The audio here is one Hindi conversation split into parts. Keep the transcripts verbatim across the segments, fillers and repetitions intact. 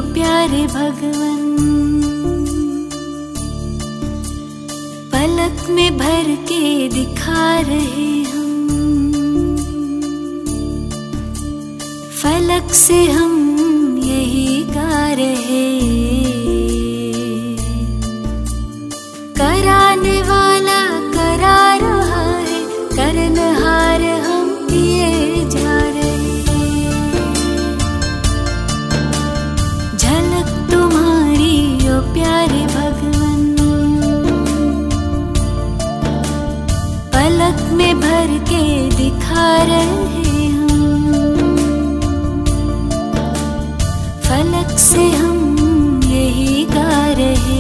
प्यारे भगवन, पलक में भर के दिखा रहे हम, फलक से हम यही गा रहे। कराने वाला करा रहा है, करनहार हम किए जा रहे। झलक तुम्हारी ओ प्यारे भगवन, पलक में भर के दिखा रहे हम, फलक से हम यही गा रहे।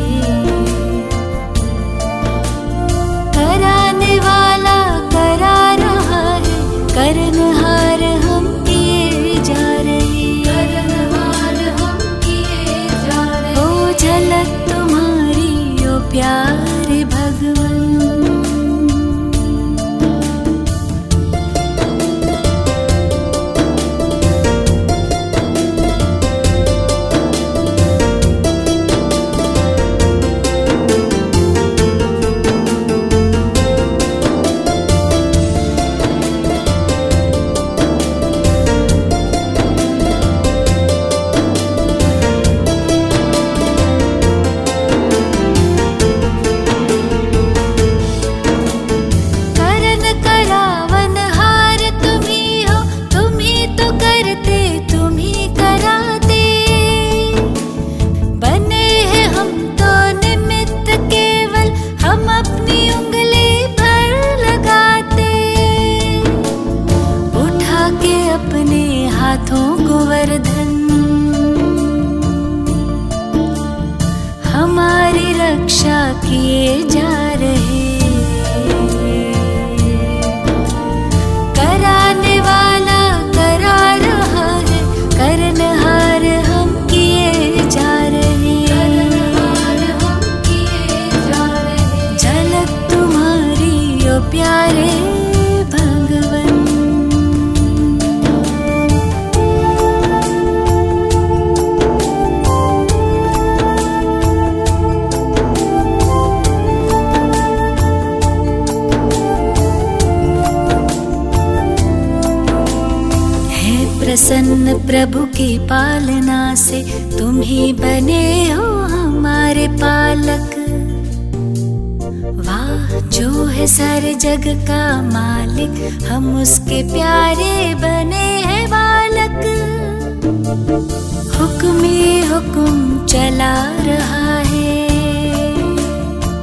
कराने वाला करा रहा है, करनहार हम किए जा रहे। करनहार हम किए जा रहे। ओ झलक तुम्हारी ओ प्यारे भगवन। अपने हाथों को वरदान, हमारी रक्षा किए जा रहे। कराने वाला करा रहा है, करनहार हम किए जा रहे। करनहार हम किए जा रहे। झलक तुम्हारी ओ प्यारे भगवन। प्रसन्न प्रभु की पालना से तुम ही बने हो हमारे पालक। वाह जो है सारे जग का मालिक, हम उसके प्यारे बने हैं बालक। हुक्म ही हुक्म चला रहा है,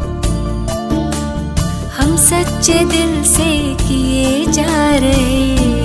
हम सच्चे दिल से किए जा रहे।